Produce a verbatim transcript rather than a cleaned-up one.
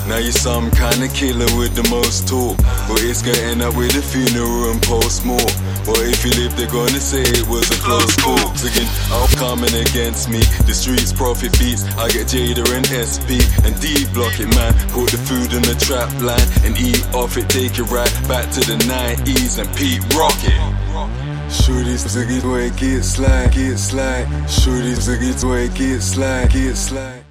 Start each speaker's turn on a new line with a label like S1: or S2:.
S1: Now you're some kind of killer with the most talk, but it's gonna end up with a funeral and post-mortem. Or if you live, they're gonna say it was a close call. Again, I'm coming against me. The streets profit beats. I get Jada and S P and D block it, man. Put the food in the trap line and eat off it. Take it right back to the nineties and Pete rock it. Shorty's a good way, get slide, get slide. Shorty's a good way, get slide, get slide.